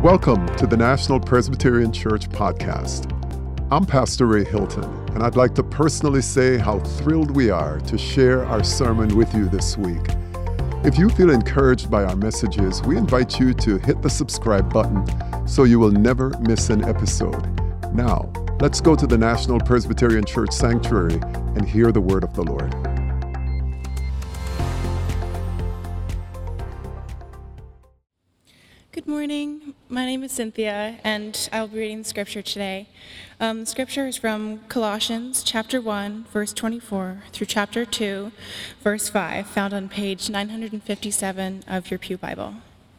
Welcome to the National Presbyterian Church podcast. I'm Pastor Ray Hilton, and I'd like to personally say how thrilled we are to share our sermon with you this week. If you feel encouraged by our messages, we invite you to hit the subscribe button so you will never miss an episode. Now, let's go to the National Presbyterian Church Sanctuary and hear the word of the Lord. Good morning. My name is Cynthia, and I'll be reading the scripture today. The scripture is from Colossians chapter 1, verse 24, through chapter 2, verse 5, found on page 957 of your Pew Bible.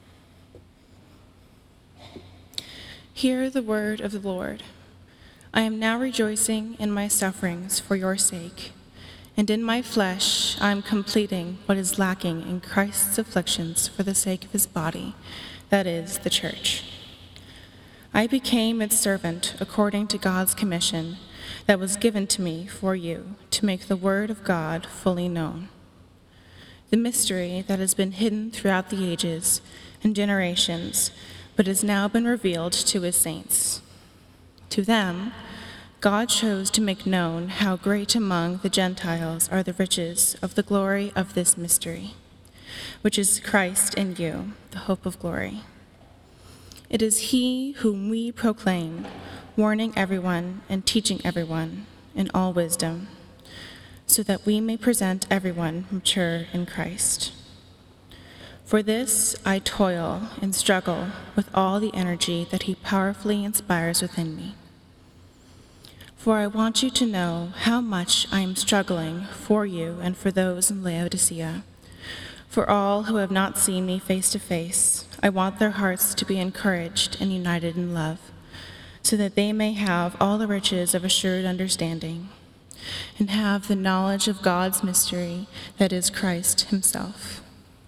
Hear the word of the Lord. I am now rejoicing in my sufferings for your sake, and in my flesh I am completing what is lacking in Christ's afflictions for the sake of his body, that is, the church. I became its servant according to God's commission that was given to me for you to make the word of God fully known. The mystery that has been hidden throughout the ages and generations, but has now been revealed to his saints. To them, God chose to make known how great among the Gentiles are the riches of the glory of this mystery, which is Christ in you, the hope of glory. It is he whom we proclaim, warning everyone and teaching everyone in all wisdom, so that we may present everyone mature in Christ. For this I toil and struggle with all the energy that he powerfully inspires within me. For I want you to know how much I am struggling for you and for those in Laodicea. For all who have not seen me face to face, I want their hearts to be encouraged and united in love, so that they may have all the riches of assured understanding, and have the knowledge of God's mystery, that is Christ himself,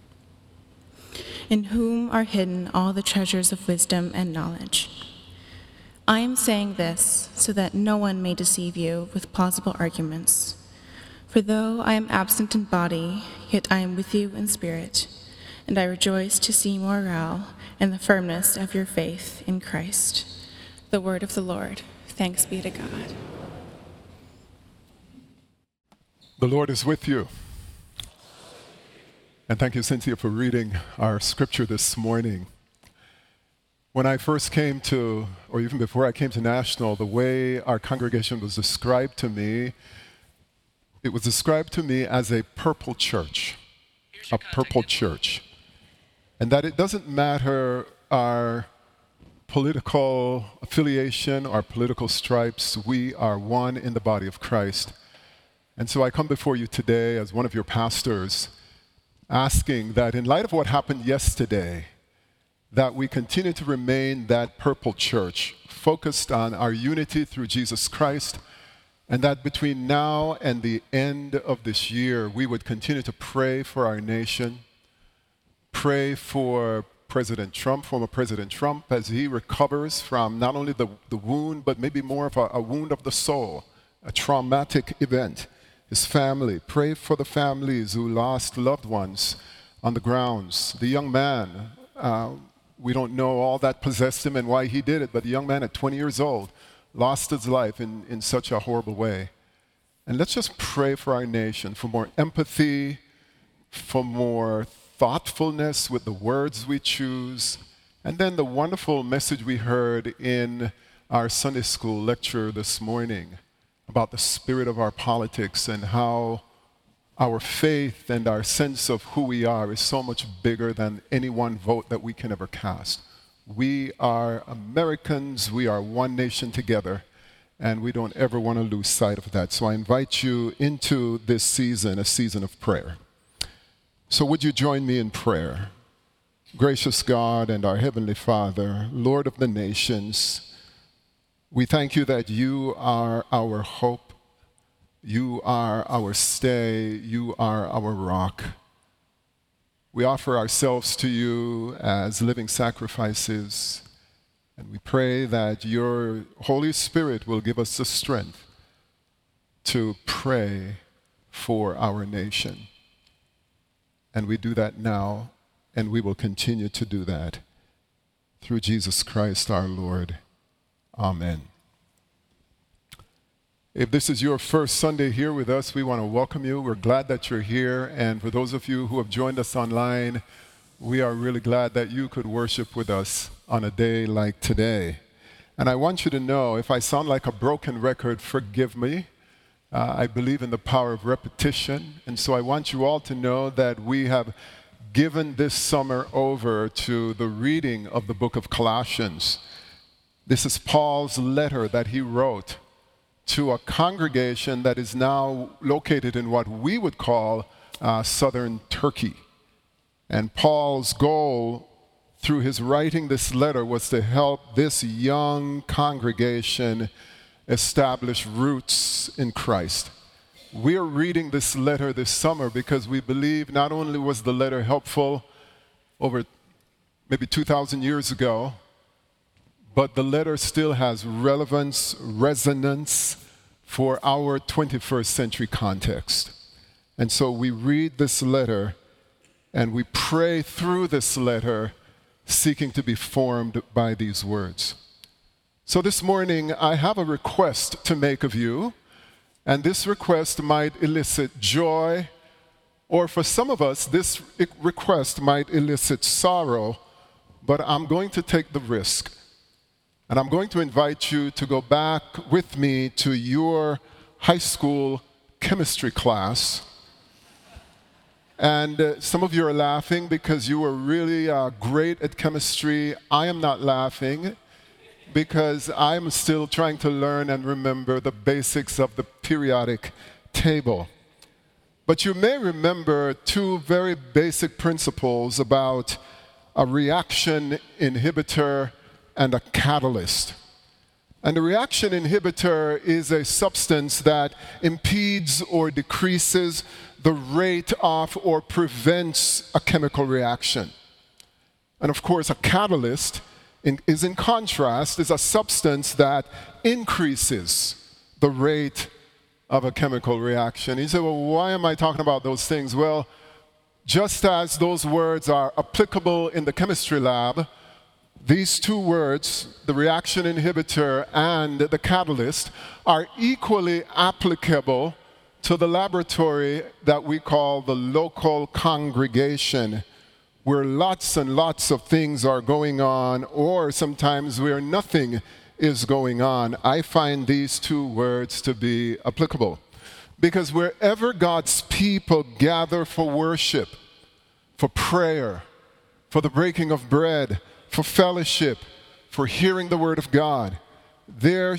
in whom are hidden all the treasures of wisdom and knowledge. I am saying this so that no one may deceive you with plausible arguments. For though I am absent in body, yet I am with you in spirit, and I rejoice to see morale and the firmness of your faith in Christ. The word of the Lord. Thanks be to God. The Lord is with you. And thank you, Cynthia, for reading our scripture this morning. When I first came to, or even before I came to National, the way our congregation was described to me, it was described to me as a purple church, a purple church. And that it doesn't matter our political affiliation, our political stripes, we are one in the body of Christ. And so I come before you today as one of your pastors, asking that in light of what happened yesterday, that we continue to remain that purple church, focused on our unity through Jesus Christ, and that between now and the end of this year, we would continue to pray for our nation, pray for President Trump, former President Trump, as he recovers from not only the wound, but maybe more of a wound of the soul, a traumatic event. His family, pray for the families who lost loved ones on the grounds. The young man, we don't know all that possessed him and why he did it, but the young man at 20 years old lost his life in such a horrible way. And let's just pray for our nation, for more empathy, for more thoughtfulness with the words we choose, and then the wonderful message we heard in our Sunday school lecture this morning about the spirit of our politics and how our faith and our sense of who we are is so much bigger than any one vote that we can ever cast. We are Americans, we are one nation together, and we don't ever want to lose sight of that. So I invite you into this season, a season of prayer. So would you join me in prayer? Gracious God and our Heavenly Father, Lord of the nations, we thank you that you are our hope, you are our stay, you are our rock. We offer ourselves to you as living sacrifices, and we pray that your Holy Spirit will give us the strength to pray for our nation. And we do that now, and we will continue to do that. through Jesus Christ our Lord. Amen. If this is your first Sunday here with us, we want to welcome you. We're glad that you're here. And for those of you who have joined us online, we are really glad that you could worship with us on a day like today. And I want you to know, if I sound like a broken record, forgive me. I believe in the power of repetition. And so I want you all to know that we have given this summer over to the reading of the book of Colossians. This is Paul's letter that he wrote to a congregation that is now located in what we would call southern Turkey. And Paul's goal through his writing this letter was to help this young congregation establish roots in Christ. We are reading this letter this summer because we believe not only was the letter helpful over maybe 2,000 years ago, but the letter still has relevance, resonance for our 21st century context. And so we read this letter and we pray through this letter, seeking to be formed by these words. So this morning, I have a request to make of you, and this request might elicit joy, or for some of us, this request might elicit sorrow, but I'm going to take the risk. And I'm going to invite you to go back with me to your high school chemistry class. And some of you are laughing because you were really great at chemistry. I am not laughing because I'm still trying to learn and remember the basics of the periodic table. But you may remember two very basic principles about a reaction inhibitor and a catalyst. And the reaction inhibitor is a substance that impedes or decreases the rate of or prevents a chemical reaction. And of course, a catalyst is in contrast, is a substance that increases the rate of a chemical reaction. You say, well, why am I talking about those things? Well, just as those words are applicable in the chemistry lab, these two words, the reaction inhibitor and the catalyst, are equally applicable to the laboratory that we call the local congregation, where lots and lots of things are going on, or sometimes where nothing is going on. I find these two words to be applicable. Because wherever God's people gather for worship, for prayer, for the breaking of bread, for fellowship, for hearing the word of God, there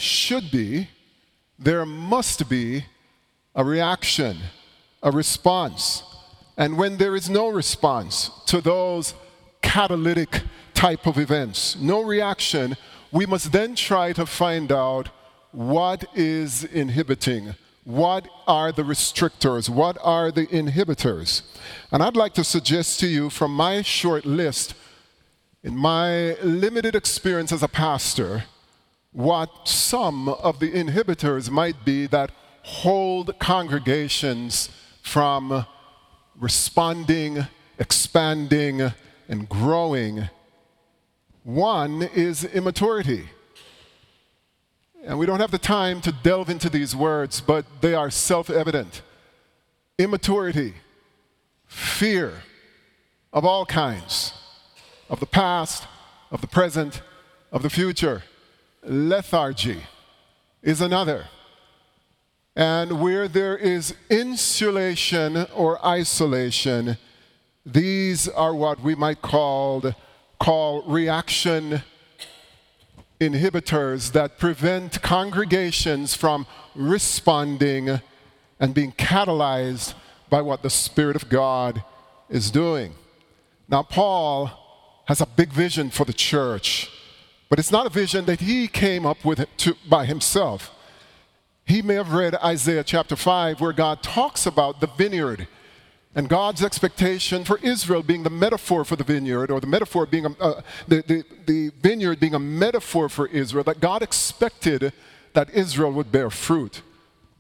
must be a reaction, a response. And when there is no response to those catalytic type of events, no reaction, we must then try to find out what is inhibiting, what are the restrictors, what are the inhibitors. And I'd like to suggest to you from my short list, in my limited experience as a pastor, what some of the inhibitors might be that hold congregations from responding, expanding, and growing. One is immaturity. And we don't have the time to delve into these words, but they are self-evident. Immaturity, fear of all kinds, of the past, of the present, of the future. Lethargy is another. And where there is insulation or isolation, these are what we might call reaction inhibitors that prevent congregations from responding and being catalyzed by what the Spirit of God is doing. Now, Paul has a big vision for the church, but it's not a vision that he came up with by himself. He may have read Isaiah chapter 5, where God talks about the vineyard and God's expectation for Israel being the metaphor for the vineyard, or the metaphor being the vineyard being a metaphor for Israel, that God expected that Israel would bear fruit.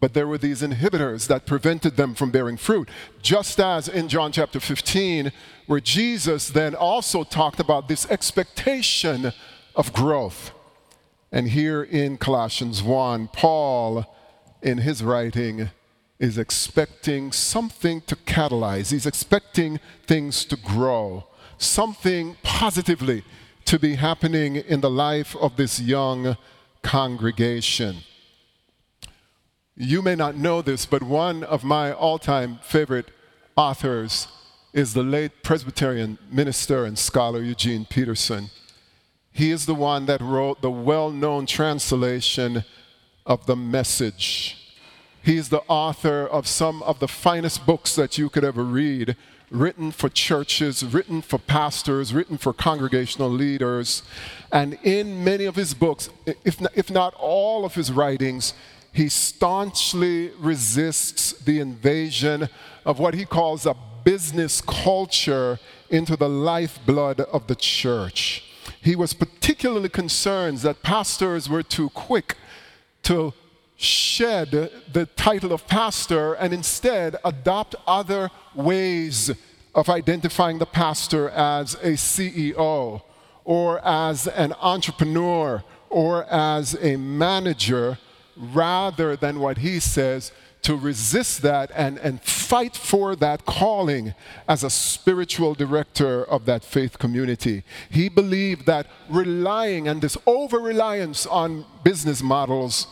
but there were these inhibitors that prevented them from bearing fruit. Just as in John chapter 15, where Jesus then also talked about this expectation of growth. And here in Colossians 1, Paul, in his writing, is expecting something to catalyze. He's expecting things to grow, something positively to be happening in the life of this young congregation. You may not know this, but one of my all-time favorite authors is the late Presbyterian minister and scholar Eugene Peterson. He is the one that wrote the well-known translation of The Message. He's the author of some of the finest books that you could ever read, written for churches, written for pastors, written for congregational leaders. And in many of his books, if not all of his writings, he staunchly resists the invasion of what he calls a business culture into the lifeblood of the church. He was particularly concerned that pastors were too quick to shed the title of pastor and instead adopt other ways of identifying the pastor as a CEO or as an entrepreneur or as a manager, rather than what he says, to resist that and fight for that calling as a spiritual director of that faith community. He believed that relying and this over-reliance on business models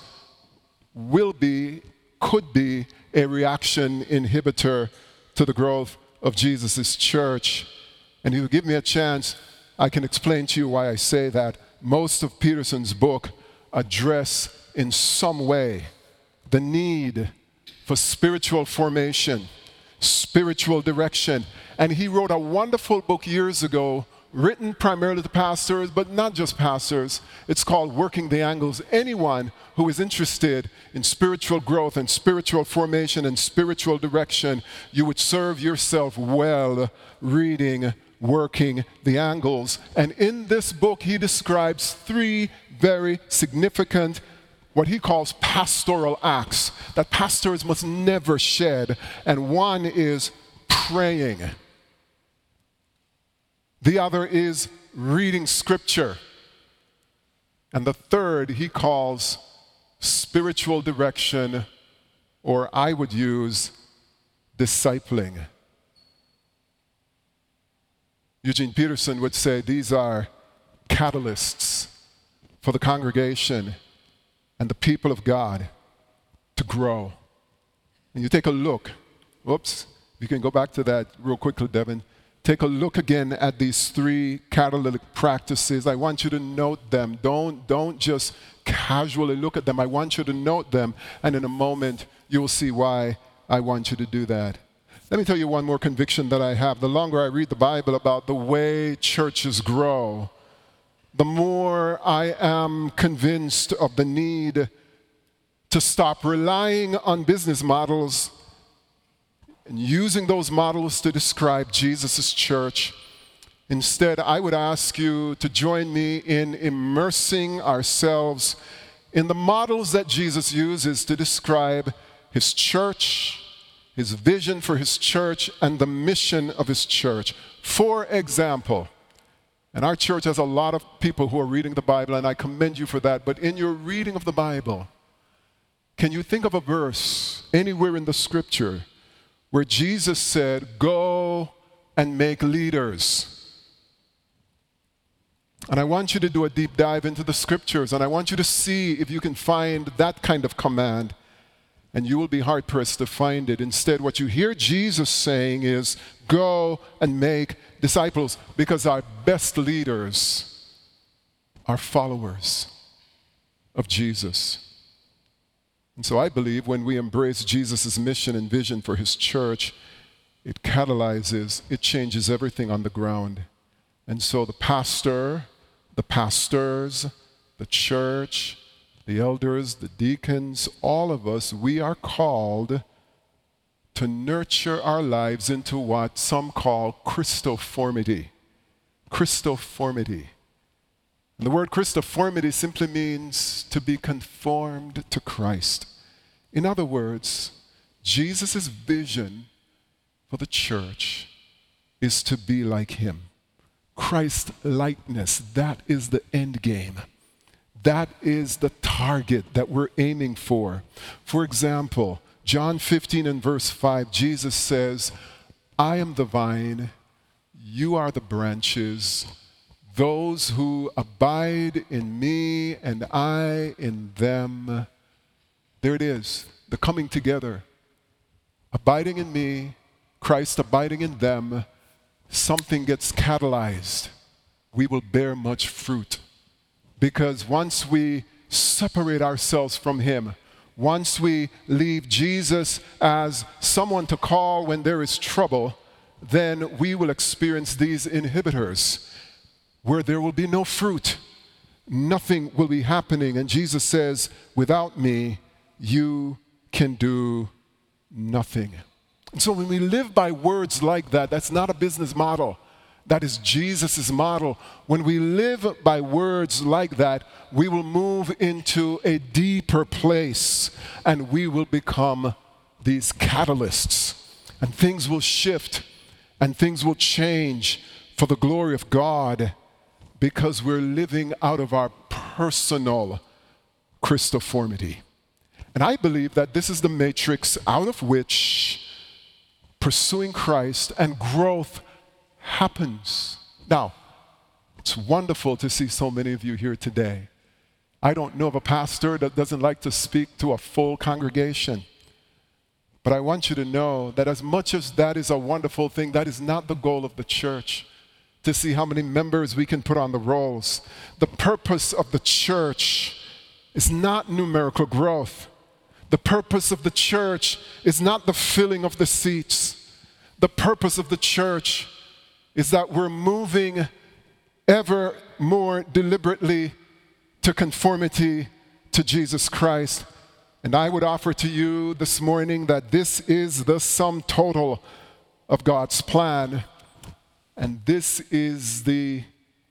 could be a reaction inhibitor to the growth of Jesus' church. And if you give me a chance, I can explain to you why I say that. Most of Peterson's book address in some way the need for spiritual formation, spiritual direction. And he wrote a wonderful book years ago, written primarily to pastors, but not just pastors. It's called Working the Angles. Anyone who is interested in spiritual growth and spiritual formation and spiritual direction, you would serve yourself well reading Working the Angles. And in this book, he describes 3 very significant, what he calls pastoral acts that pastors must never shed. And one is praying. The other is reading scripture. And the third he calls spiritual direction, or I would use discipling. Eugene Peterson would say these are catalysts for the congregation and the people of God to grow. And you take a look. Whoops. You can go back to that real quickly, Devin. Take a look again at these 3 catalytic practices. I want you to note them. Don't just casually look at them. I want you to note them. And in a moment, you will see why I want you to do that. Let me tell you one more conviction that I have. The longer I read the Bible about the way churches grow, the more I am convinced of the need to stop relying on business models and using those models to describe Jesus' church. Instead, I would ask you to join me in immersing ourselves in the models that Jesus uses to describe his church, his vision for his church, and the mission of his church. For example, and our church has a lot of people who are reading the Bible, and I commend you for that, but in your reading of the Bible, can you think of a verse anywhere in the scripture where Jesus said, "Go and make leaders"? And I want you to do a deep dive into the scriptures, and I want you to see if you can find that kind of command, and you will be hard-pressed to find it. Instead, what you hear Jesus saying is, "Go and make disciples," because our best leaders are followers of Jesus. And so I believe when we embrace Jesus' mission and vision for his church, it catalyzes, it changes everything on the ground. And so the pastor, the pastors, the church, the elders, the deacons, all of us, we are called to nurture our lives into what some call Christoformity. Christoformity. And the word Christoformity simply means to be conformed to Christ. In other words, Jesus' vision for the church is to be like him. Christ likeness, that is the end game. That is the target that we're aiming for. For example, John 15 and verse 5, Jesus says, I am the vine, you are the branches. Those who abide in me and I in them. There it is, the coming together. Abiding in me, Christ abiding in them, something gets catalyzed. We will bear much fruit. Because once we separate ourselves from him, once we leave Jesus as someone to call when there is trouble, then we will experience these inhibitors where there will be no fruit. Nothing will be happening. And Jesus says, without me, you can do nothing. And so when we live by words like that, that's not a business model. That is Jesus' model. When we live by words like that, we will move into a deeper place and we will become these catalysts. And things will shift and things will change for the glory of God because we're living out of our personal Christoformity. And I believe that this is the matrix out of which pursuing Christ and growth happens. Now, it's wonderful to see so many of you here today. I don't know of a pastor that doesn't like to speak to a full congregation. But I want you to know that as much as that is a wonderful thing, that is not the goal of the church, to see how many members we can put on the rolls. The purpose of the church is not numerical growth. The purpose of the church is not the filling of the seats. The purpose of the church is that we're moving ever more deliberately to conformity to Jesus Christ. And I would offer to you this morning that this is the sum total of God's plan. And this is the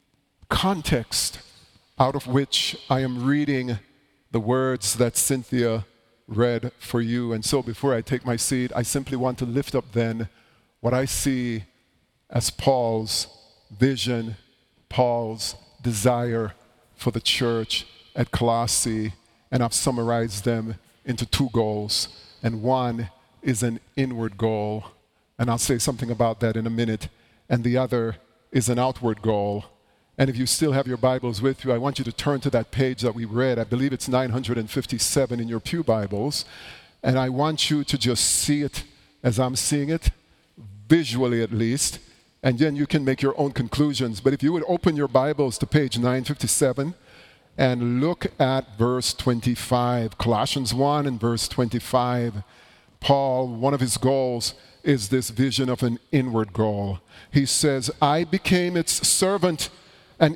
context out of which I am reading the words that Cynthia read for you. And so before I take my seat, I simply want to lift up then what I see as Paul's vision, Paul's desire for the church at Colossae. And I've summarized them into two goals. And one is an inward goal. And I'll say something about that in a minute. And the other is an outward goal. And if you still have your Bibles with you, I want you to turn to that page that we read. I believe it's 957 in your pew Bibles. And I want you to just see it as I'm seeing it, visually at least. And then you can make your own conclusions. But if you would open your Bibles to page 957 and look at verse 25. Colossians 1 and verse 25. Paul, one of his goals is this vision of an inward goal. He says, I became its servant. And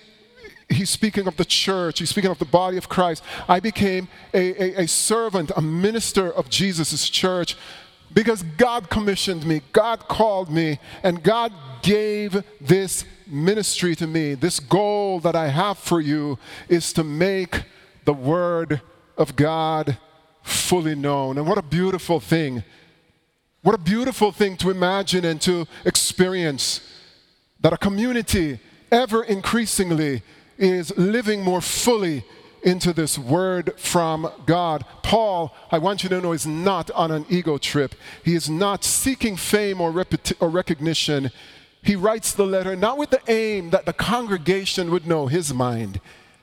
he's speaking of the church, he's speaking of the body of Christ. I became a servant, a minister of Jesus' church because God commissioned me, God called me, and God gave this ministry to me. This goal that I have for you is to make the Word of God fully known. And what a beautiful thing. What a beautiful thing to imagine and to experience, that a community ever increasingly is living more fully into this word from God. Paul, I want you to know, is not on an ego trip. He is not seeking fame or recognition. He writes the letter not with the aim that the congregation would know his mind.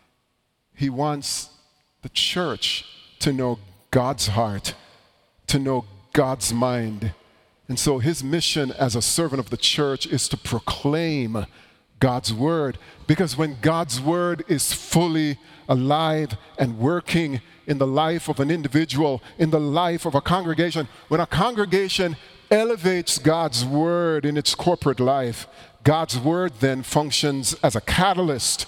He wants the church to know God's heart, to know God's mind. And so his mission as a servant of the church is to proclaim God's word, because when God's word is fully alive and working in the life of an individual, in the life of a congregation, when a congregation elevates God's word in its corporate life, God's word then functions as a catalyst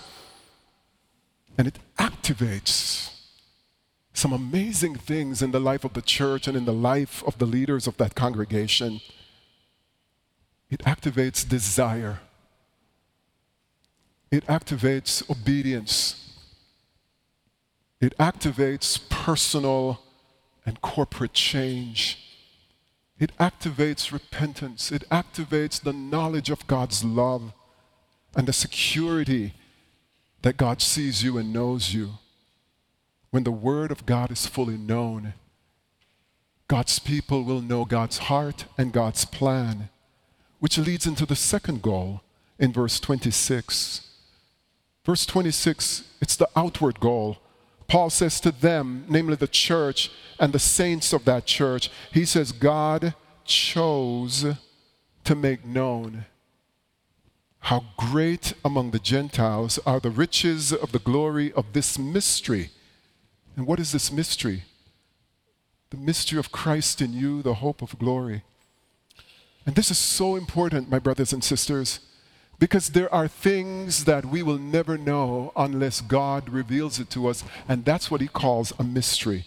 and it activates some amazing things in the life of the church and in the life of the leaders of that congregation. It activates desire. It activates obedience. It activates personal and corporate change. It activates repentance. It activates the knowledge of God's love and the security that God sees you and knows you. When the Word of God is fully known, God's people will know God's heart and God's plan, which leads into the second goal in verse 26. Verse 26, it's the outward goal. Paul says to them, namely the church and the saints of that church, he says, God chose to make known how great among the Gentiles are the riches of the glory of this mystery. And what is this mystery? The mystery of Christ in you, the hope of glory. And this is so important, my brothers and sisters, because there are things that we will never know unless God reveals it to us, and that's what he calls a mystery.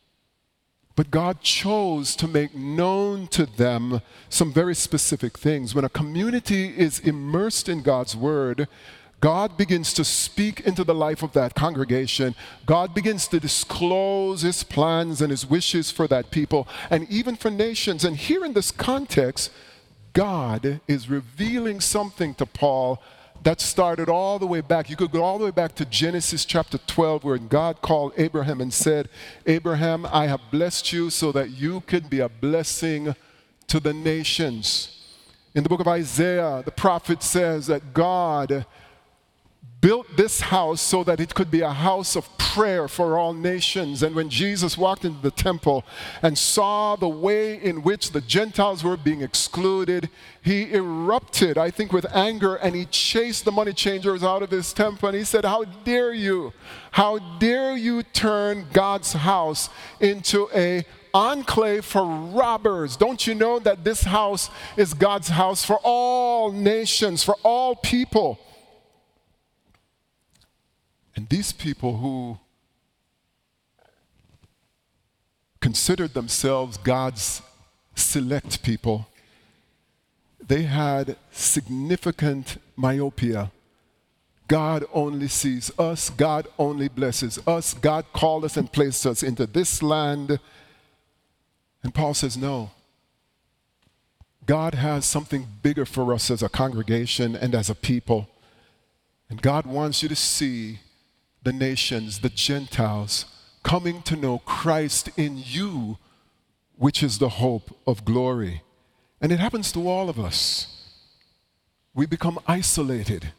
But God chose to make known to them some very specific things. When a community is immersed in God's word, God begins to speak into the life of that congregation. God begins to disclose his plans and his wishes for that people, and even for nations. And here in this context, God is revealing something to Paul that started all the way back. You could go all the way back to Genesis chapter 12, where God called Abraham and said, Abraham, I have blessed you so that you could be a blessing to the nations. In the book of Isaiah, the prophet says that God built this house so that it could be a house of prayer for all nations. And when Jesus walked into the temple and saw the way in which the Gentiles were being excluded, he erupted, I think, with anger, and he chased the money changers out of his temple. And he said, how dare you? How dare you turn God's house into a enclave for robbers? Don't you know that this house is God's house for all nations, for all people? And these people who considered themselves God's select people, they had significant myopia. God only sees us. God only blesses us. God called us and placed us into this land. And Paul says, no. God has something bigger for us as a congregation and as a people. And God wants you to see the nations, the Gentiles, coming to know Christ in you, which is the hope of glory. And it happens to all of us. We become isolated.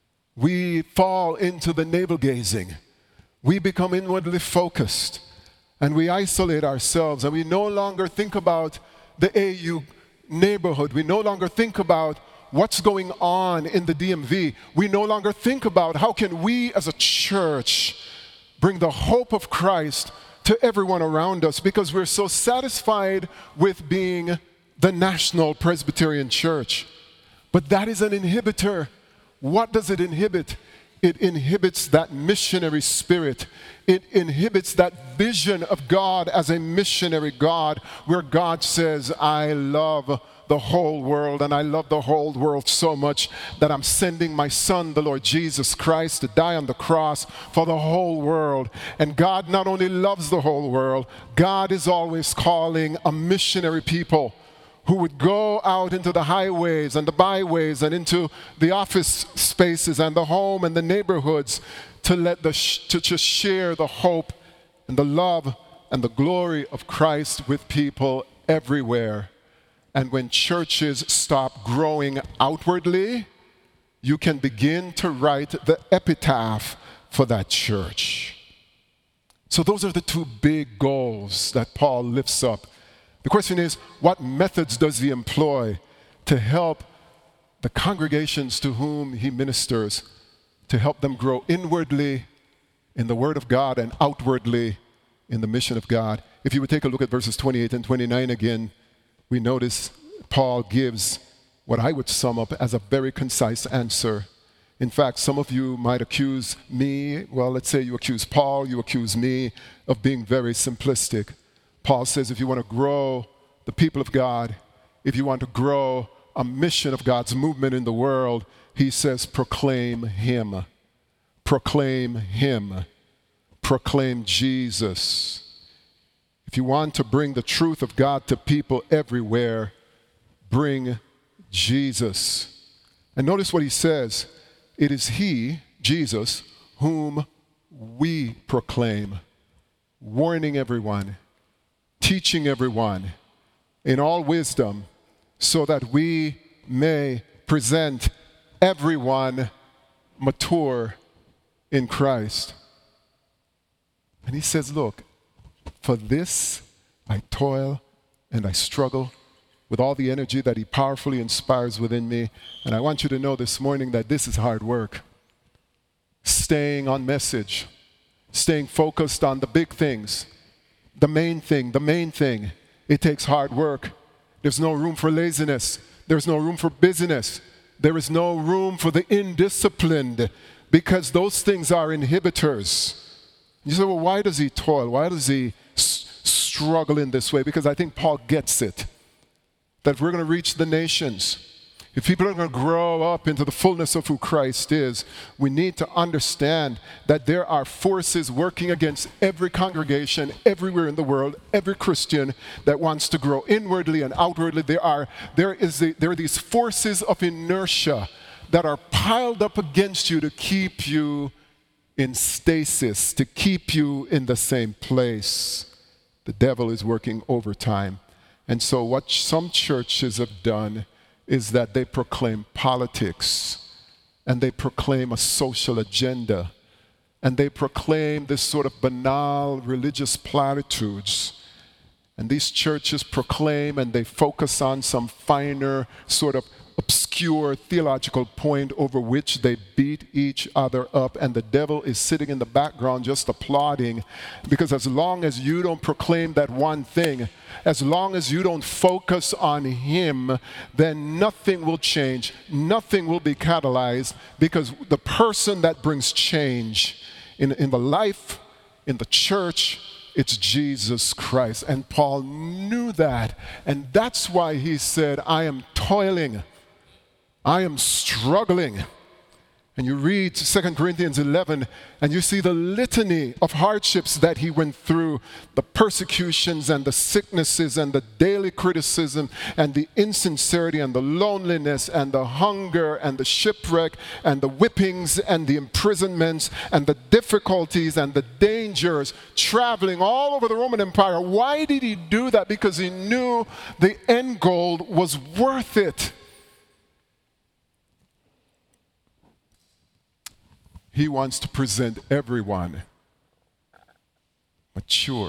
We fall into the navel gazing. We become inwardly focused. And we isolate ourselves. And we no longer think about the AU neighborhood. We no longer think about what's going on in the DMV. We no longer think about how can we as a church bring the hope of Christ to everyone around us, because we're so satisfied with being the National Presbyterian Church. But that is an inhibitor. What does it inhibit? It inhibits that missionary spirit. It inhibits that vision of God as a missionary God, where God says, I love the whole world, and I love the whole world so much that I'm sending my son, the Lord Jesus Christ, to die on the cross for the whole world. And God not only loves the whole world, God is always calling a missionary people who would go out into the highways and the byways and into the office spaces and the home and the neighborhoods to just share the hope and the love and the glory of Christ with people everywhere. And when churches stop growing outwardly, you can begin to write the epitaph for that church. So those are the two big goals that Paul lifts up. The question is, what methods does he employ to help the congregations to whom he ministers, to help them grow inwardly in the Word of God and outwardly in the mission of God? If you would take a look at verses 28 and 29 again, we notice Paul gives what I would sum up as a very concise answer. In fact, some of you might accuse me, well, let's say you accuse Paul, you accuse me of being very simplistic. Paul says if you want to grow the people of God, if you want to grow a mission of God's movement in the world, he says proclaim him. Proclaim him. Proclaim Jesus. If if you want to bring the truth of God to people everywhere, bring Jesus. And notice what he says. It is he, Jesus, whom we proclaim, warning everyone, teaching everyone in all wisdom, so that we may present everyone mature in Christ. And he says, look, for this I toil and I struggle with all the energy that he powerfully inspires within me. And I want you to know this morning that this is hard work. Staying on message, staying focused on the big things, the main thing. It takes hard work. There's no room for laziness. There's no room for busyness. There is no room for the indisciplined, because those things are inhibitors. You say, well, why does he toil? Why does he struggle in this way? Because I think Paul gets it. That if we're going to reach the nations, if people are going to grow up into the fullness of who Christ is, we need to understand that there are forces working against every congregation everywhere in the world, every Christian that wants to grow inwardly and outwardly. There are these forces of inertia that are piled up against you to keep you in stasis, to keep you in the same place. The devil is working overtime. And so what some churches have done is that they proclaim politics, and they proclaim a social agenda, and they proclaim this sort of banal religious platitudes. And these churches proclaim and they focus on some finer sort of obscure theological point over which they beat each other up, and the devil is sitting in the background just applauding, because as long as you don't proclaim that one thing, as long as you don't focus on him, then nothing will change, nothing will be catalyzed, because the person that brings change in the life, in the church, it's Jesus Christ. And Paul knew that, and that's why he said, I am toiling, I am struggling. And you read 2 Corinthians 11, and you see the litany of hardships that he went through, the persecutions and the sicknesses and the daily criticism and the insincerity and the loneliness and the hunger and the shipwreck and the whippings and the imprisonments and the difficulties and the dangers, traveling all over the Roman Empire. Why did he do that? Because he knew the end goal was worth it. He wants to present everyone mature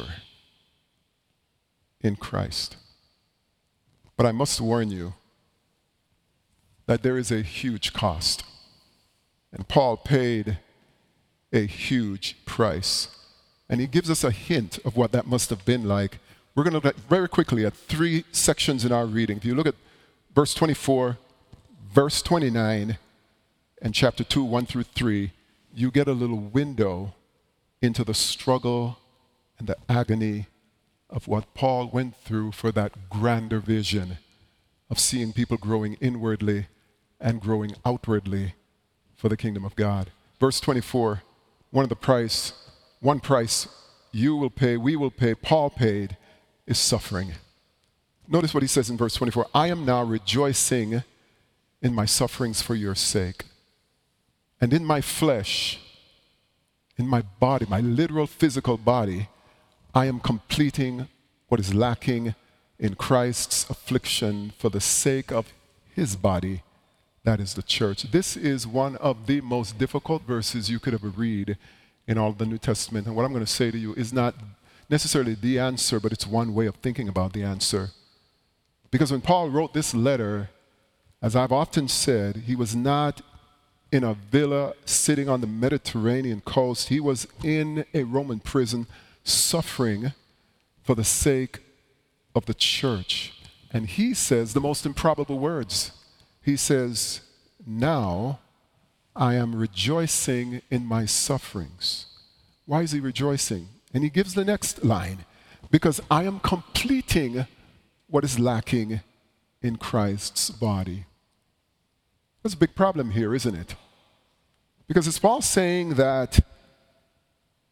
in Christ. But I must warn you that there is a huge cost. And Paul paid a huge price. And he gives us a hint of what that must have been like. We're going to look very quickly at 3 sections in our reading. If you look at verse 24, verse 29, and chapter 2, 1 through 3, you get a little window into the struggle and the agony of what Paul went through for that grander vision of seeing people growing inwardly and growing outwardly for the kingdom of God. Verse 24, one price you will pay, we will pay, Paul paid, is suffering. Notice what he says in verse 24, I am now rejoicing in my sufferings for your sake. And in my flesh, in my body, my literal physical body, I am completing what is lacking in Christ's affliction for the sake of his body, that is the church. This is one of the most difficult verses you could ever read in all of the New Testament. And what I'm going to say to you is not necessarily the answer, but it's one way of thinking about the answer. Because when Paul wrote this letter, as I've often said, he was not in a villa sitting on the Mediterranean coast. He was in a Roman prison suffering for the sake of the church. And he says the most improbable words. He says, now I am rejoicing in my sufferings. Why is he rejoicing? And he gives the next line, because I am completing what is lacking in Christ's body. There's a big problem here, isn't it? Because it's Paul saying that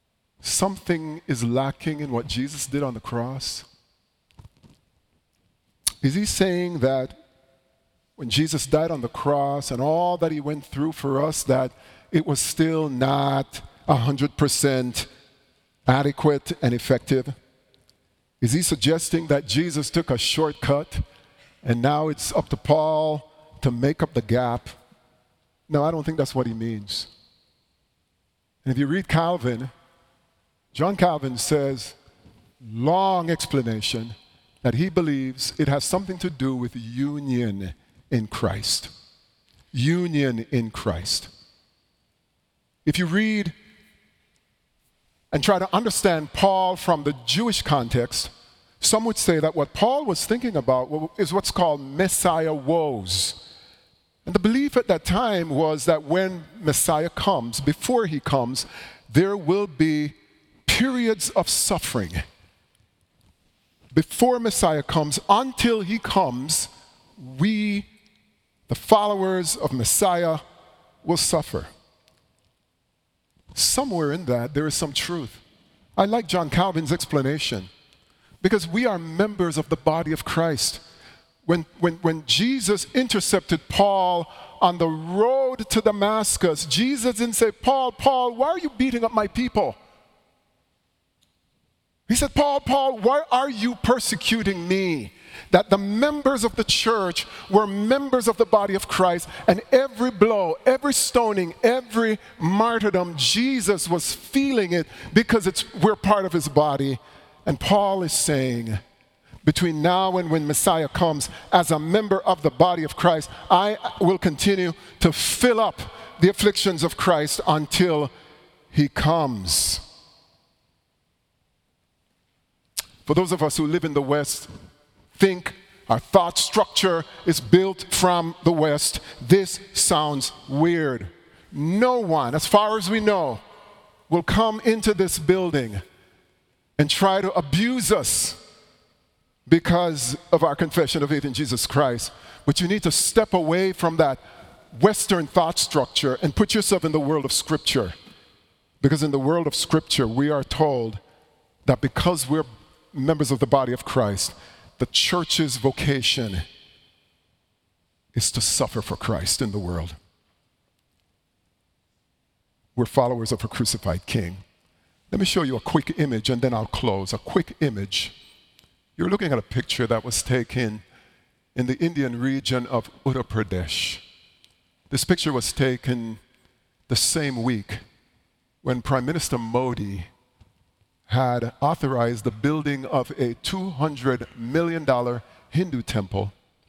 something is lacking in what Jesus did on the cross? Is he saying that when Jesus died on the cross and all that he went through for us, that it was still not 100% adequate and effective? Is he suggesting that Jesus took a shortcut and now it's up to Paul to make up the gap? No, I don't think that's what he means. And if you read Calvin, John Calvin says, long explanation, that he believes it has something to do with union in Christ. Union in Christ. If you read and try to understand Paul from the Jewish context, some would say that what Paul was thinking about is what's called Messiah woes. And the belief at that time was that when Messiah comes, before he comes, there will be periods of suffering. Before Messiah comes, until he comes, we, the followers of Messiah, will suffer. Somewhere in that, there is some truth. I like John Calvin's explanation, because we are members of the body of Christ. When Jesus intercepted Paul on the road to Damascus, Jesus didn't say, Paul, why are you beating up my people? He said, Paul, why are you persecuting me? That the members of the church were members of the body of Christ, and every blow, every stoning, every martyrdom, Jesus was feeling it because we're part of his body. And Paul is saying, between now and when Messiah comes, as a member of the body of Christ, I will continue to fill up the afflictions of Christ until he comes. For those of us who live in the West, think our thought structure is built from the West, this sounds weird. No one, as far as we know, will come into this building and try to abuse us because of our confession of faith in Jesus Christ. But you need to step away from that Western thought structure and put yourself in the world of Scripture. Because in the world of Scripture, we are told that because we're members of the body of Christ, the church's vocation is to suffer for Christ in the world. We're followers of a crucified King. Let me show you a quick image and then I'll close. A quick image. You're looking at a picture that was taken in the Indian region of Uttar Pradesh. This picture was taken the same week when Prime Minister Modi had authorized the building of a $200 million Hindu temple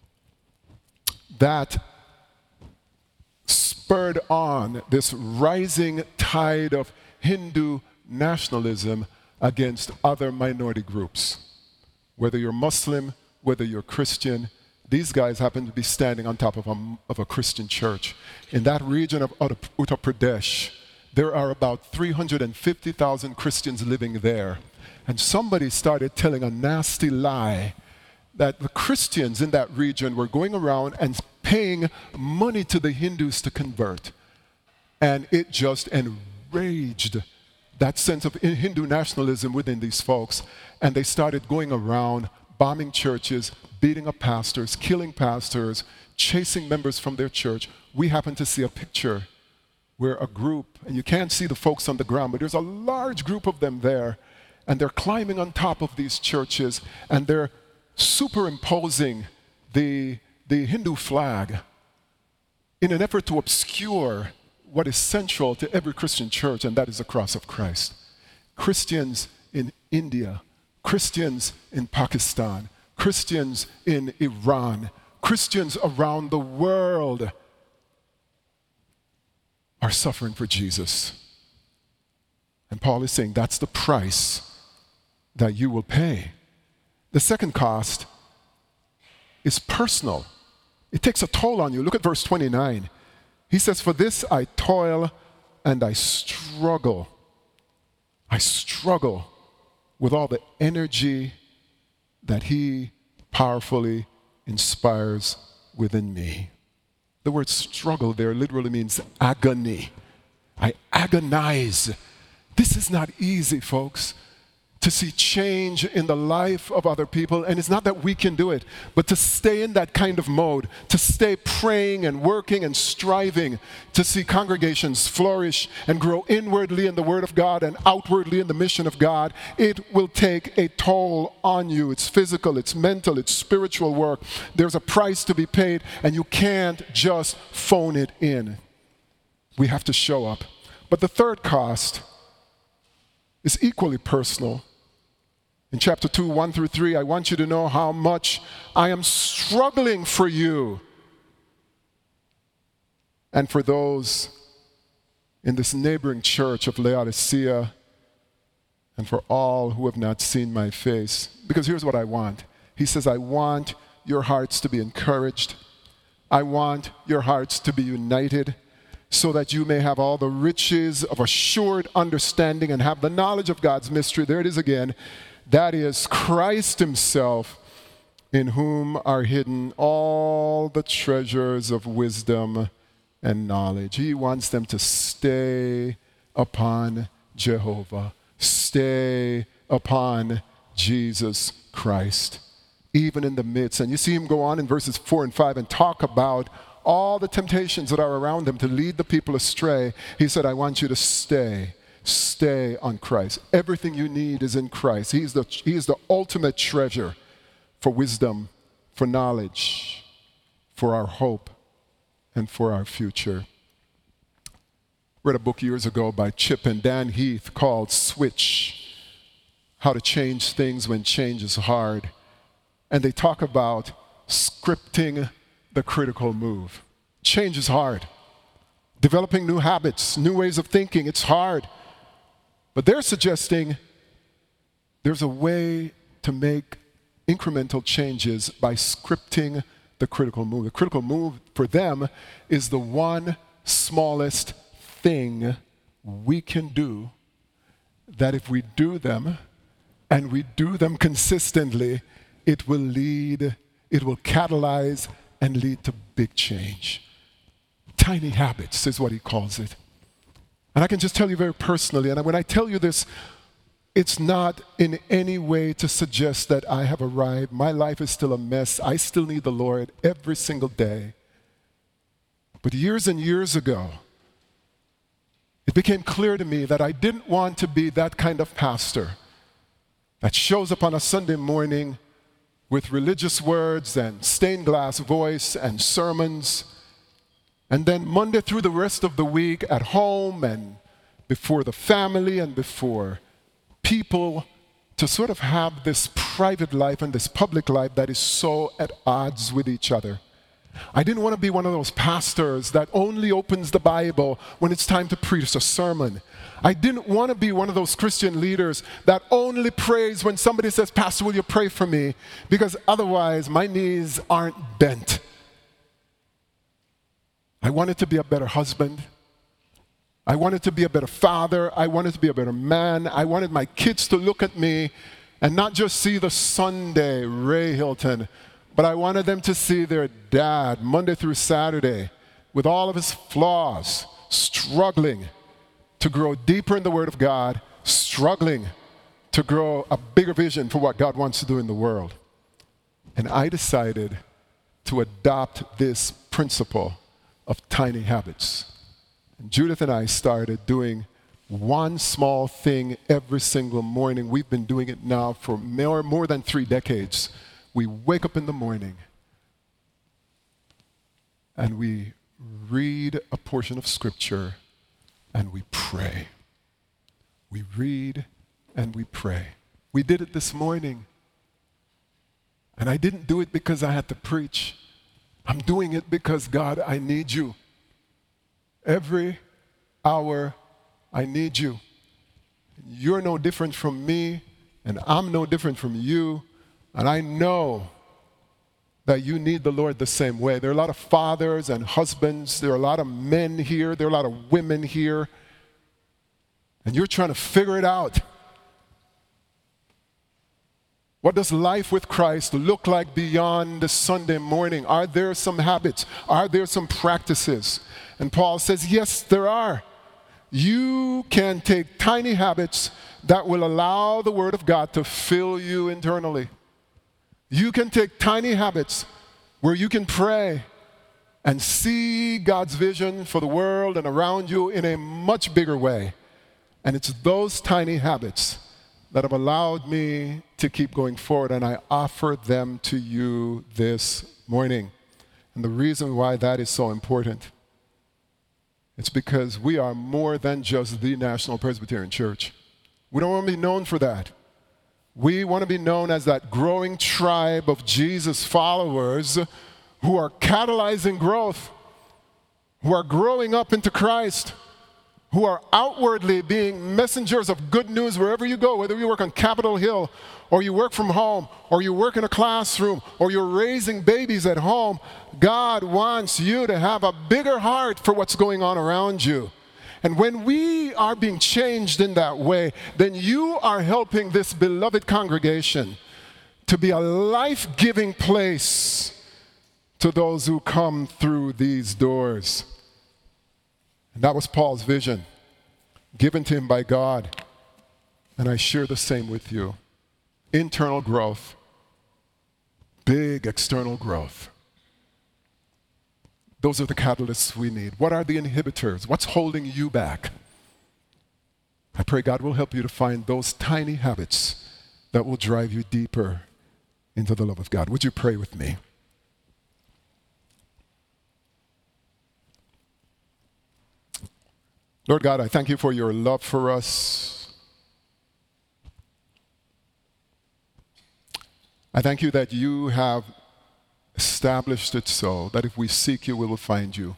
that spurred on this rising tide of Hindu nationalism against other minority groups. Whether you're Muslim, whether you're Christian, these guys happen to be standing on top of a Christian church. In that region of Uttar Pradesh, there are about 350,000 Christians living there. And somebody started telling a nasty lie that the Christians in that region were going around and paying money to the Hindus to convert. And it just enraged that sense of Hindu nationalism within these folks. And they started going around bombing churches, beating up pastors, killing pastors, chasing members from their church. We happen to see a picture where a group, and you can't see the folks on the ground, but there's a large group of them there, and they're climbing on top of these churches, and they're superimposing the Hindu flag in an effort to obscure what is central to every Christian church, and that is the cross of Christ. Christians in India, Christians in Pakistan, Christians in Iran, Christians around the world are suffering for Jesus. And Paul is saying that's the price that you will pay. The second cost is personal. It takes a toll on you. Look at verse 29. He says, "For this I toil and I struggle. I struggle with all the energy that he powerfully inspires within me." The word struggle there literally means agony. I agonize This is not easy, folks, to see change in the life of other people. And it's not that we can do it, but to stay in that kind of mode, to stay praying and working and striving to see congregations flourish and grow inwardly in the Word of God and outwardly in the mission of God. It will take a toll on you. It's physical, it's mental, it's spiritual work. There's a price to be paid, and you can't just phone it in. We have to show up. But the third cost is equally personal. In chapter 2, 1 through 3, I want you to know how much I am struggling for you and for those in this neighboring church of Laodicea, and for all who have not seen my face. Because here's what I want. He says, I want your hearts to be encouraged. I want your hearts to be united, so that you may have all the riches of assured understanding and have the knowledge of God's mystery. There it is again. That is Christ himself, in whom are hidden all the treasures of wisdom and knowledge. He wants them to stay upon Jehovah, stay upon Jesus Christ, even in the midst. And you see him go on in verses 4 and 5 and talk about all the temptations that are around him to lead the people astray. He said, I want you to stay on Christ. Everything you need is in Christ. He is the ultimate treasure for wisdom, for knowledge, for our hope, and for our future. I read a book years ago by Chip and Dan Heath called Switch, How to Change Things When Change is Hard. And they talk about scripting the critical move. Change is hard. Developing new habits, new ways of thinking, it's hard. But they're suggesting there's a way to make incremental changes by scripting the critical move. The critical move for them is the one smallest thing we can do that if we do them, and we do them consistently, it will catalyze and lead to big change. Tiny habits is what he calls it. And I can just tell you very personally, and when I tell you this, it's not in any way to suggest that I have arrived. My life is still a mess. I still need the Lord every single day. But years and years ago, it became clear to me that I didn't want to be that kind of pastor that shows up on a Sunday morning with religious words and stained glass voice and sermons, and then Monday through the rest of the week at home and before the family and before people, to sort of have this private life and this public life that is so at odds with each other. I didn't want to be one of those pastors that only opens the Bible when it's time to preach a sermon. I didn't want to be one of those Christian leaders that only prays when somebody says, Pastor, will you pray for me? Because otherwise my knees aren't bent. I wanted to be a better husband. I wanted to be a better father. I wanted to be a better man. I wanted my kids to look at me and not just see the Sunday Ray Hilton, but I wanted them to see their dad Monday through Saturday with all of his flaws, struggling to grow deeper in the Word of God, struggling to grow a bigger vision for what God wants to do in the world. And I decided to adopt this principle of tiny habits. And Judith and I started doing one small thing every single morning. We've been doing it now for more than 3 decades. We wake up in the morning and we read a portion of Scripture and we pray. We read and we pray. We did it this morning. And I didn't do it because I had to preach. I'm doing it because, God, I need you. Every hour, I need you. You're no different from me, and I'm no different from you. And I know that you need the Lord the same way. There are a lot of fathers and husbands. There are a lot of men here. There are a lot of women here. And you're trying to figure it out. What does life with Christ look like beyond the Sunday morning? Are there some habits? Are there some practices? And Paul says, yes, there are. You can take tiny habits that will allow the Word of God to fill you internally. You can take tiny habits where you can pray and see God's vision for the world and around you in a much bigger way. And it's those tiny habits that have allowed me to keep going forward, and I offer them to you this morning. And the reason why that is so important, it's because we are more than just the National Presbyterian Church. We don't want to be known for that. We want to be known as that growing tribe of Jesus followers who are catalyzing growth, who are growing up into Christ, who are outwardly being messengers of good news wherever you go, whether you work on Capitol Hill, or you work from home, or you work in a classroom, or you're raising babies at home. God wants you to have a bigger heart for what's going on around you. And when we are being changed in that way, then you are helping this beloved congregation to be a life-giving place to those who come through these doors. And that was Paul's vision, given to him by God. And I share the same with you. Internal growth, big external growth. Those are the catalysts we need. What are the inhibitors? What's holding you back? I pray God will help you to find those tiny habits that will drive you deeper into the love of God. Would you pray with me? Lord God, I thank you for your love for us. I thank you that you have established it so that if we seek you, we will find you.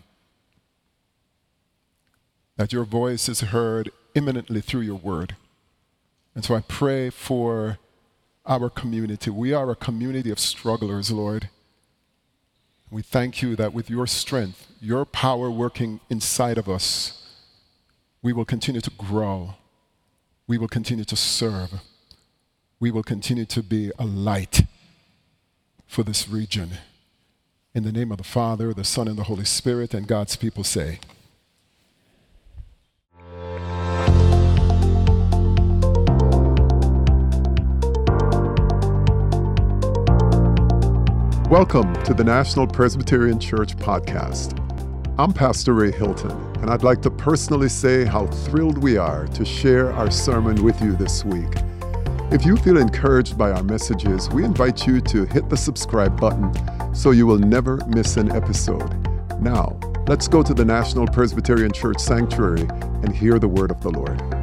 That your voice is heard imminently through your word. And so I pray for our community. We are a community of strugglers, Lord. We thank you that with your strength, your power working inside of us, we will continue to grow. We will continue to serve. We will continue to be a light for this region. In the name of the Father, the Son, and the Holy Spirit, and God's people say, Welcome to the National Presbyterian Church podcast. I'm Pastor Ray Hilton, and I'd like to personally say how thrilled we are to share our sermon with you this week. If you feel encouraged by our messages, we invite you to hit the subscribe button so you will never miss an episode. Now, let's go to the National Presbyterian Church Sanctuary and hear the word of the Lord.